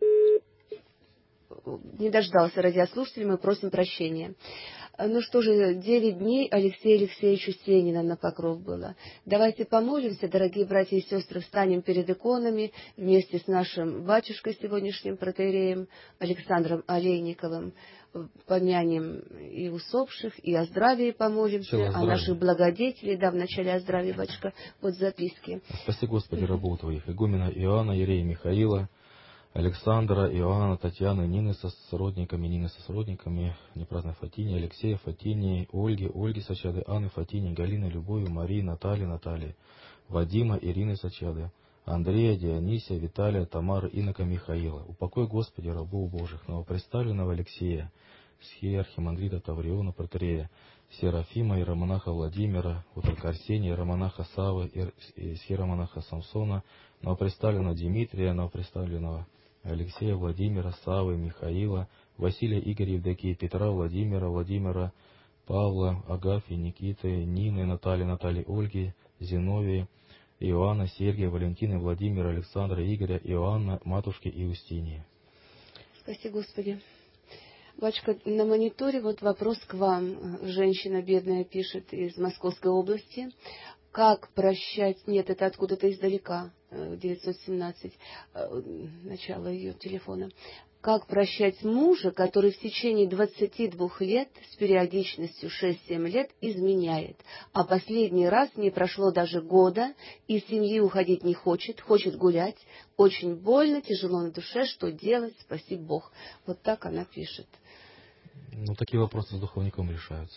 Не дождался радиослушатель, мы просим прощения. Ну что же, 9 дней Алексею Алексеевичу Сенина на покров было. Давайте помолимся, дорогие братья и сестры, встанем перед иконами вместе с нашим батюшкой сегодняшним протоиереем Александром Олейниковым. Помянем и усопших, и о здравии помолимся, о наших благодетелей. Да, вначале о здравии, батюшка, вот записки. Спаси, Господи, рабов Твоих, игумена Иоанна, Иерея Михаила, Александра, Иоанна, Татьяны, Нины со сродниками, непраздной Фатини, Алексея, Фатини, Ольги Сачады, Анны, Фатини, Галины, Любови, Марии, Натальи, Вадима, Ирины Сачады, Андрея, Дионисия, Виталия, Тамары, Инока, Михаила. Упокой, Господи, рабов Божьих, новопредставленного Алексея, Схея, Архимандрита, Тавриона, Протрея, Серафима, иеромонаха Владимира, утрока Арсения, иеромонаха Савы, иеромонаха Самсона, новопредставленного Дмитрия, новопредставленного Алексея, Владимира, Савы, Михаила, Василия, Игоря, Евдокии, Петра, Владимира, Павла, Агафьи, Никиты, Нины, Натальи, Ольги, Зиновии, Иоанна, Сергия, Валентины, Владимира, Александра, Игоря, Иоанна, матушки Иустинии. Спасибо, Господи. Батюшка, на мониторе вот вопрос к вам. Женщина бедная пишет из Московской области. Как прощать... Нет, это откуда-то издалека, 917, начало ее телефона. Как прощать мужа, который в течение 22 лет с периодичностью 6-7 лет изменяет, а последний раз не прошло даже года, из семьи уходить не хочет, хочет гулять, очень больно, тяжело на душе, что делать, спаси Бог. Вот так она пишет. Ну, такие вопросы с духовником решаются.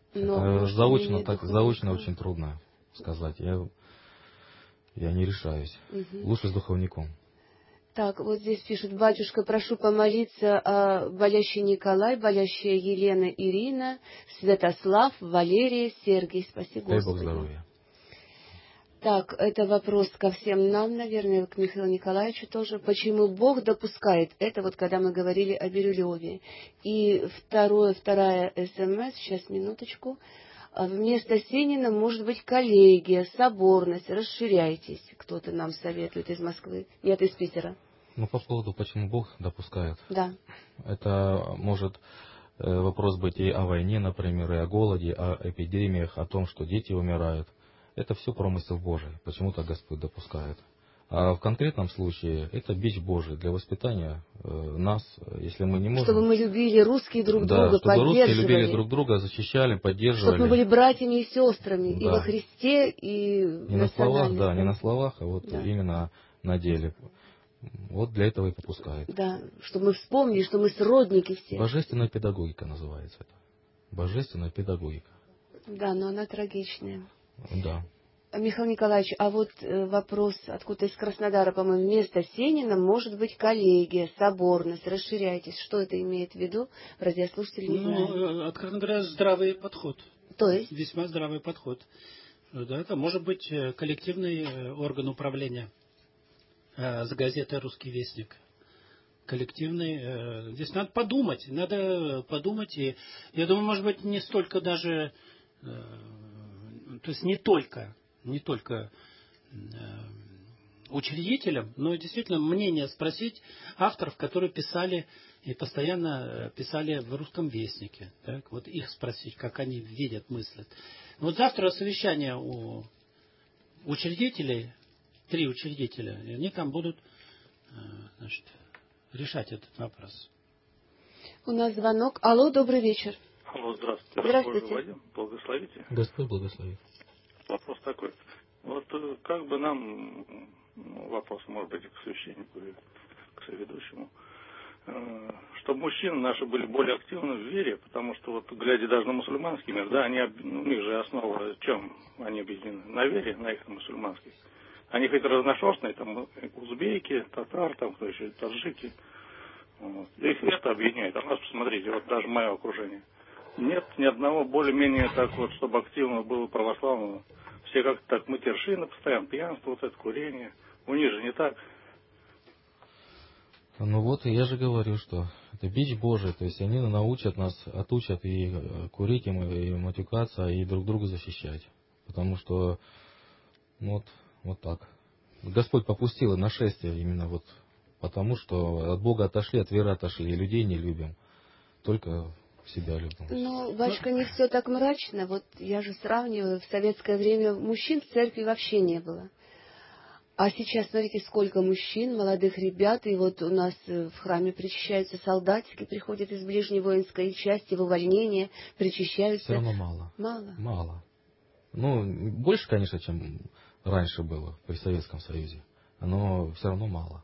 Заочно очень трудно сказать. Я не решаюсь. Лучше с духовником. Так, вот здесь пишут: батюшка, прошу помолиться о болящей Николай, болящая Елена, Ирина, Святослав, Валерия, Сергей. Спаси Господи. Дай Бог здоровья. Так, это вопрос ко всем нам, наверное, к Михаилу Николаевичу тоже. Почему Бог допускает это, вот когда мы говорили о Бирюлеве? И вторая СМС, сейчас, минуточку. Вместо Сенина может быть коллегия, соборность, расширяйтесь. Кто-то нам советует из Москвы. Нет, из Питера. Ну, по поводу, почему Бог допускает. Да. Это может вопрос быть и о войне, например, и о голоде, о эпидемиях, о том, что дети умирают. Это все промысел Божий. Почему-то Господь допускает. А в конкретном случае это бич Божий для воспитания нас, если мы не можем... Чтобы мы любили русские друг друга, чтобы поддерживали. Русские любили друг друга, защищали, поддерживали. Чтобы мы были братьями и сестрами, и во Христе, и не на словах, да, не на словах, а вот именно на деле. Вот для этого и попускает. Да, чтобы мы вспомнили, что мы сродники все. Божественная педагогика называется это. Божественная педагогика. Да, но она трагичная. Да. Михаил Николаевич, а вот вопрос откуда-то из Краснодара, по-моему, вместо Сенина может быть коллегия, соборность, расширяйтесь. Что это имеет в виду? Радиослушатели не знают. Ну, откровенно говоря, здравый подход. То есть? Весьма здравый подход. Да, это может быть коллективный орган управления. с газетой «Русский вестник». Коллективный. Здесь надо подумать. И я думаю, может быть, не столько даже, то есть не только учредителям, но действительно мнение спросить авторов, которые писали и постоянно писали в «Русском вестнике». Так? Вот их спросить, как они видят, мыслят. Вот завтра совещание у учредителей, 3 учредителя, и они там будут, значит, решать этот вопрос. У нас звонок. Алло, добрый вечер. Алло, здравствуйте. Здравствуйте. Благословите. Господь благословит. Вопрос такой. Вот как бы нам, вопрос может быть и к священнику, и к соведущему, чтобы мужчины наши были более активны в вере, потому что вот глядя даже на мусульманский мир, да, у них же основа в чем они объединены? На вере, на их мусульманских. Они хоть разношерстные, там узбеки, татар, там кто еще, таджики. Вот. Их это объединяет. А у нас, посмотрите, вот даже мое окружение. Нет ни одного более-менее так вот, чтобы активно было православного. Все как-то так матершины, постоянно пьянство, вот это курение. У них же не так. Ну вот, я же говорю, что это бич Божий, то есть они научат нас, отучат и курить, и матюкаться, и друг друга защищать. Потому что, ну вот так. Господь попустил нашествие именно вот потому, что от Бога отошли, от веры отошли, и людей не любим, только себя любим. Ну, батюшка, не все так мрачно. Вот я же сравниваю, в советское время мужчин в церкви вообще не было. А сейчас, смотрите, сколько мужчин, молодых ребят, и вот у нас в храме причащаются солдатики, приходят из ближней воинской части в увольнение, причащаются. Все равно мало. Мало? Мало. Ну, больше, конечно, чем раньше было при Советском Союзе, но все равно мало.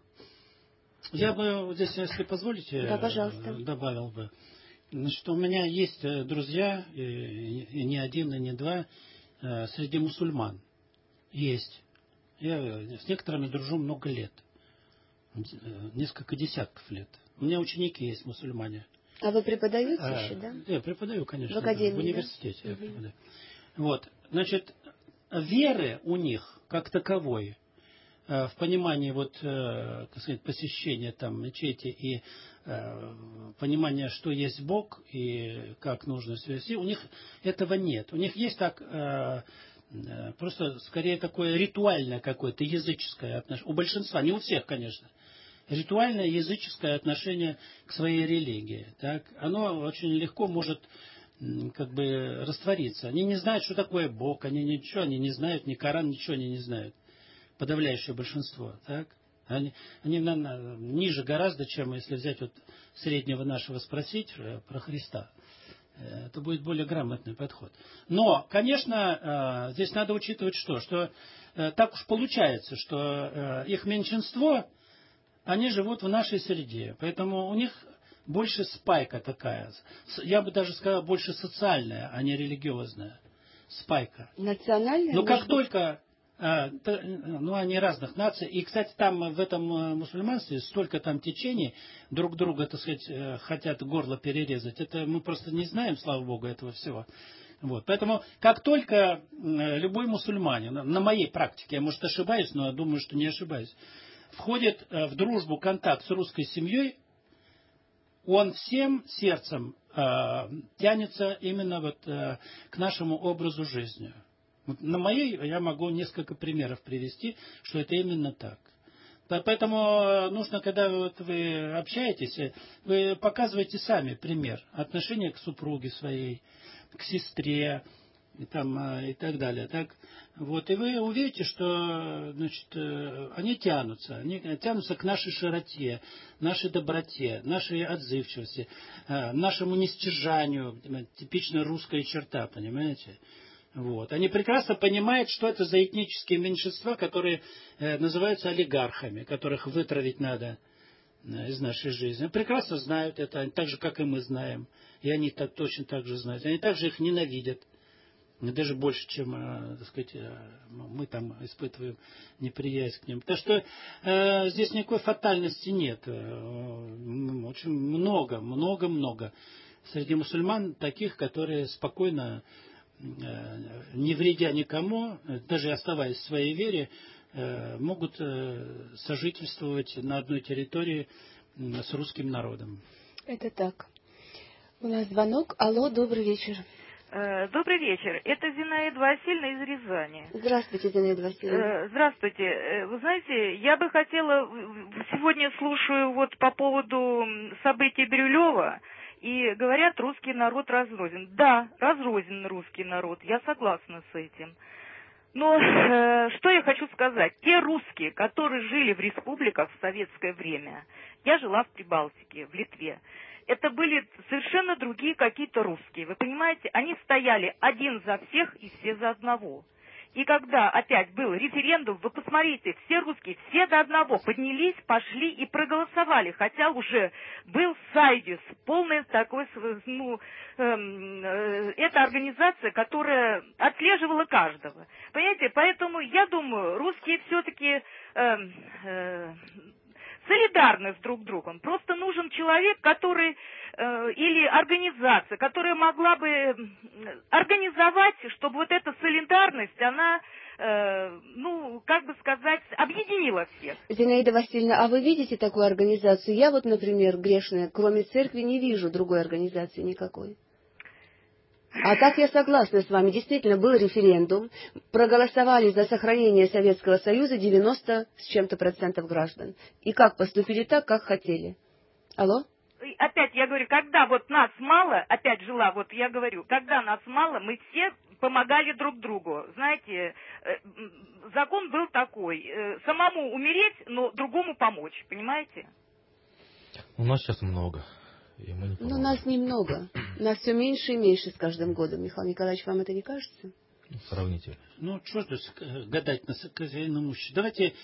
Я бы здесь, если позволите, да, пожалуйста, добавил бы. Значит, у меня есть друзья, и не один, и не два, среди мусульман. Есть. Я с некоторыми дружу много лет. Несколько десятков лет. У меня ученики есть мусульмане. А вы преподаете еще, да? Я преподаю, конечно. В академии, в университете да? я преподаю. Вот. Значит, веры у них, как таковой, в понимании вот, так сказать, посещения там мечети и понимания, что есть Бог и как нужно себя вести, у них этого нет. У них есть так просто скорее такое ритуальное какое-то языческое отношение. У большинства, не у всех, конечно. Ритуальное языческое отношение к своей религии. Так? Оно очень легко может как бы раствориться. Они не знают, что такое Бог, они не знают, ни Коран, ничего они не знают. Подавляющее большинство. Так? Они ниже гораздо, чем если взять вот среднего нашего спросить про Христа. Это будет более грамотный подход. Но, конечно, здесь надо учитывать что так уж получается, что их меньшинство, они живут в нашей среде. Поэтому у них больше спайка такая. Я бы даже сказал, больше социальная, а не религиозная. Спайка. Национальная? Но как только... они разных наций. И, кстати, там в этом мусульманстве столько там течений, друг друга, так сказать, хотят горло перерезать. Это мы просто не знаем, слава Богу, этого всего. Вот. Поэтому, как только любой мусульманин, на моей практике, я, может, ошибаюсь, но думаю, что не ошибаюсь, входит в дружбу, контакт с русской семьей, он всем сердцем тянется именно вот к нашему образу жизни. На моей я могу несколько примеров привести, что это именно так. Поэтому нужно, когда вот вы общаетесь, вы показываете сами пример отношения к супруге своей, к сестре и так далее. Так? Вот, и вы увидите, что значит, они тянутся к нашей широте, нашей доброте, нашей отзывчивости, нашему нестяжанию, типичная русская черта, понимаете? Вот. Они прекрасно понимают, что это за этнические меньшинства, которые называются олигархами, которых вытравить надо из нашей жизни. Они прекрасно знают это, так же, как и мы знаем. И они точно так же знают. Они также их ненавидят. Даже больше, чем, так сказать, мы там испытываем неприязнь к ним. Так что здесь никакой фатальности нет. Очень много среди мусульман таких, которые спокойно, не вредя никому, даже оставаясь в своей вере, могут сожительствовать на одной территории с русским народом. Это так. У нас звонок. Алло, добрый вечер. Добрый вечер. Это Зинаида Васильевна из Рязани. Здравствуйте, Зинаида Васильевна. Здравствуйте. Вы знаете, я бы хотела... Сегодня слушаю вот по поводу событий Бирюлева, и говорят, русский народ разрознен. Да, разрознен русский народ, я согласна с этим. Но что я хочу сказать. Те русские, которые жили в республиках в советское время, я жила в Прибалтике, в Литве, это были совершенно другие какие-то русские. Вы понимаете, они стояли один за всех и все за одного. И когда опять был референдум, вы посмотрите, все русские, все до одного поднялись, пошли и проголосовали. Хотя уже был Сайдис, полный такой, это организация, которая отслеживала каждого. Понимаете, поэтому я думаю, русские все-таки... солидарны друг с другом. Просто нужен человек, который, или организация, которая могла бы организовать, чтобы вот эта солидарность, она, как бы сказать, объединила всех. Зинаида Васильевна, а вы видите такую организацию? Я вот, например, грешная, кроме церкви не вижу другой организации никакой. А так я согласна с вами. Действительно, был референдум. Проголосовали за сохранение Советского Союза 90 с чем-то процентов граждан. И как поступили так, как хотели. Алло? Опять я говорю, когда вот нас мало, опять жила, вот я говорю, когда нас мало, мы все помогали друг другу. Знаете, закон был такой, самому умереть, но другому помочь, понимаете? У нас сейчас много. Но нас немного. Нас все меньше и меньше с каждым годом. Михаил Николаевич, вам это не кажется? Сравните. Что здесь гадать на сокровенном мужчине? Давайте,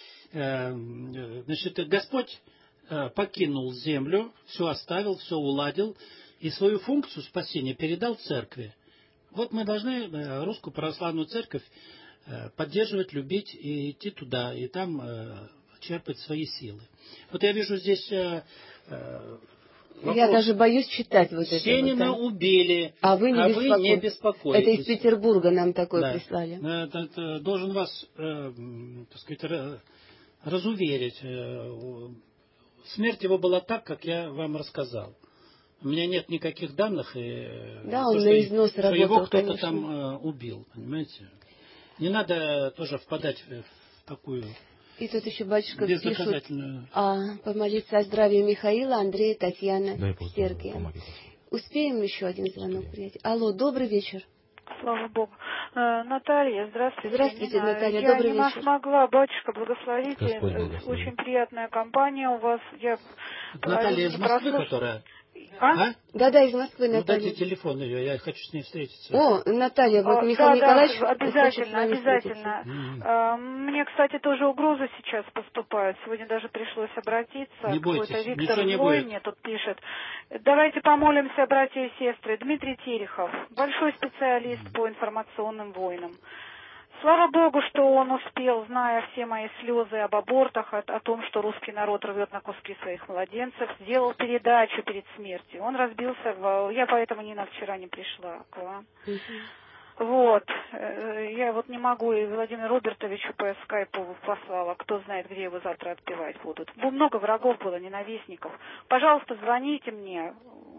Господь покинул землю, все оставил, все уладил, и свою функцию спасения передал церкви. Вот мы должны русскую православную церковь поддерживать, любить и идти туда, и там черпать свои силы. Вот я вижу здесь... Вопрос. Я даже боюсь читать вот это. Сенина вот, убили, а вы не беспокойтесь. Это из Петербурга нам такое прислали. Это должен вас, так сказать, разуверить. Смерть его была так, как я вам рассказал. У меня нет никаких данных, да, он на износ что работал, его кто-то конечно. там убил, понимаете? Не надо тоже впадать в такую... И тут еще батюшка пишут, помолиться о здравии Михаила, Андрея, Татьяны, Сергия. Успеем еще один звонок принять? Алло, добрый вечер. Слава Богу. Наталья, здравствуйте. Здравствуйте, Наталья, я добрый вечер. Я не смогла, батюшка, благословите. Очень приятная компания у вас. Наталья из Москвы, которая... Да, из Москвы, Наталья. Дайте телефон ее, я хочу с ней встретиться. О, Наталья, вот Михаил Николаевич... Обязательно. Мне, кстати, тоже угрозы сейчас поступают. Сегодня даже пришлось обратиться. Не бойтесь, какой-то Виктор не Злой будет. мне тут пишет. Давайте помолимся, братья и сестры. Дмитрий Терехов, большой специалист по информационным войнам. Слава Богу, что он успел, зная все мои слезы об абортах, о том, что русский народ рвет на куски своих младенцев, сделал передачу перед смертью. Он разбился я поэтому вчера не пришла к вам. Вот. Я вот не могу, и Владимиру Робертовичу по скайпу послала. Кто знает, где его завтра отпевать будут. Много врагов было, ненавистников. Пожалуйста, звоните мне.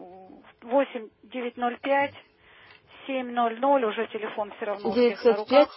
8905 700, уже телефон все равно у всех на руках.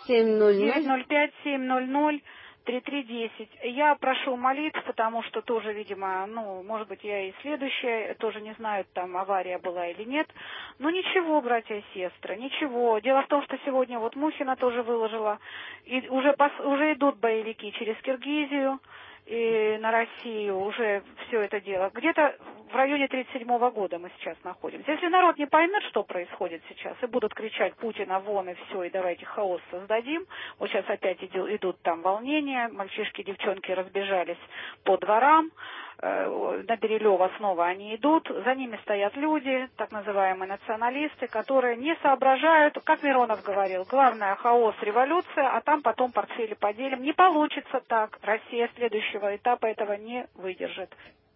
905-700-3310. Я прошу молитв, потому что тоже, видимо, может быть, я и следующая, тоже не знаю, там авария была или нет. Но ничего, братья и сестры, ничего. Дело в том, что сегодня вот Мухина тоже выложила, и уже идут боевики через Киргизию и на Россию, уже все это дело. Где-то в районе 1937 года мы сейчас находимся. Если народ не поймет, что происходит сейчас, и будут кричать Путина вон и все, и давайте хаос создадим, вот сейчас опять идут там волнения, мальчишки, девчонки разбежались по дворам, на Бирюлева снова они идут, за ними стоят люди, так называемые националисты, которые не соображают, как Миронов говорил, главное хаос, революция, а там потом портфели поделим. Не получится так. Россия следующего этапа этого не выдержит.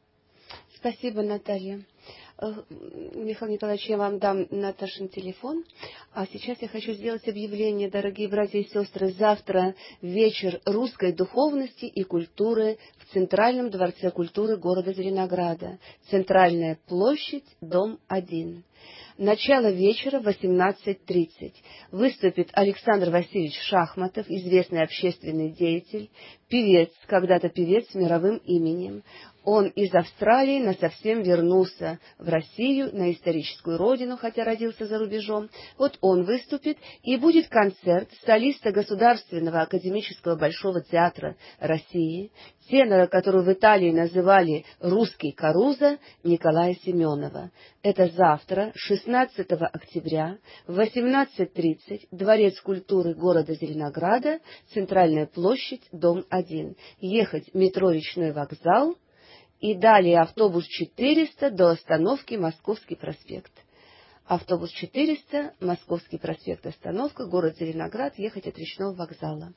Спасибо, Наталья. Михаил Николаевич, я вам дам Наташин телефон. А сейчас я хочу сделать объявление, дорогие братья и сестры. Завтра вечер русской духовности и культуры в Центральном дворце культуры города Зеленограда. Центральная площадь, дом 1. Начало вечера 18:30. Выступит Александр Васильевич Шахматов, известный общественный деятель, певец, когда-то певец с мировым именем. Он из Австралии насовсем вернулся в Россию, на историческую родину, хотя родился за рубежом. Вот он выступит, и будет концерт солиста Государственного академического Большого театра России, тенора, которого в Италии называли «русский Карузо», Николая Семенова. Это завтра, 16 октября, в 18:30, Дворец культуры города Зеленограда, Центральная площадь, дом 1. Ехать метро «Речной вокзал», и далее автобус 400 до остановки Московский проспект. Автобус 400, Московский проспект, остановка, город Зеленоград, ехать от Речного вокзала.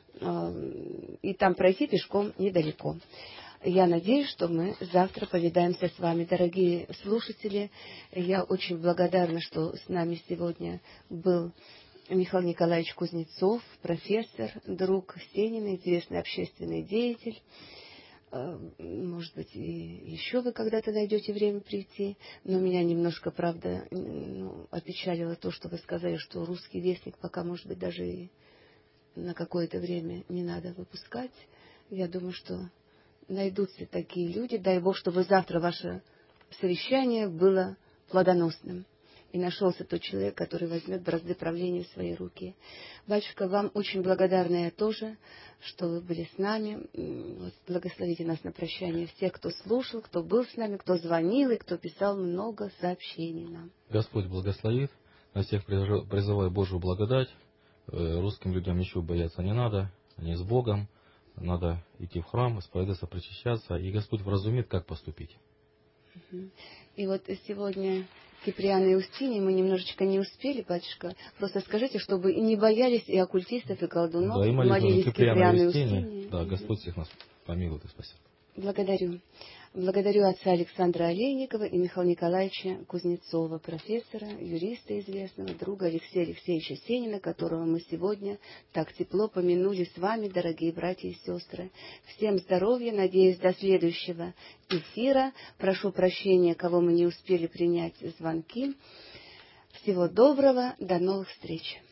И там пройти пешком недалеко. Я надеюсь, что мы завтра повидаемся с вами, дорогие слушатели. Я очень благодарна, что с нами сегодня был Михаил Николаевич Кузнецов, профессор, друг Сенина, известный общественный деятель. Может быть, и еще вы когда-то найдете время прийти, но меня немножко, правда, опечалило то, что вы сказали, что «Русский вестник» пока, может быть, даже и на какое-то время не надо выпускать. Я думаю, что найдутся такие люди. Дай Бог, чтобы завтра ваше совещание было плодоносным. И нашелся тот человек, который возьмет бразды правления в свои руки. Батюшка, вам очень благодарна я тоже, что вы были с нами. Вот, благословите нас на прощание всех, кто слушал, кто был с нами, кто звонил и кто писал много сообщений нам. Господь благословит. На всех призываю Божию благодать. Русским людям ничего бояться не надо. Они с Богом. Надо идти в храм, исповедаться, причащаться. И Господь вразумит, как поступить. И вот сегодня Киприана и Устинья мы немножечко не успели, батюшка. Просто скажите, чтобы и не боялись и оккультистов, и колдунов. Да, и молились Киприана и Устинья. Да, Господь всех нас помилует и спасет. Благодарю. Благодарю отца Александра Олейникова и Михаила Николаевича Кузнецова, профессора, юриста известного, друга Алексея Алексеевича Сенина, которого мы сегодня так тепло помянули с вами, дорогие братья и сестры. Всем здоровья, надеюсь, до следующего эфира. Прошу прощения, кого мы не успели принять звонки. Всего доброго, до новых встреч.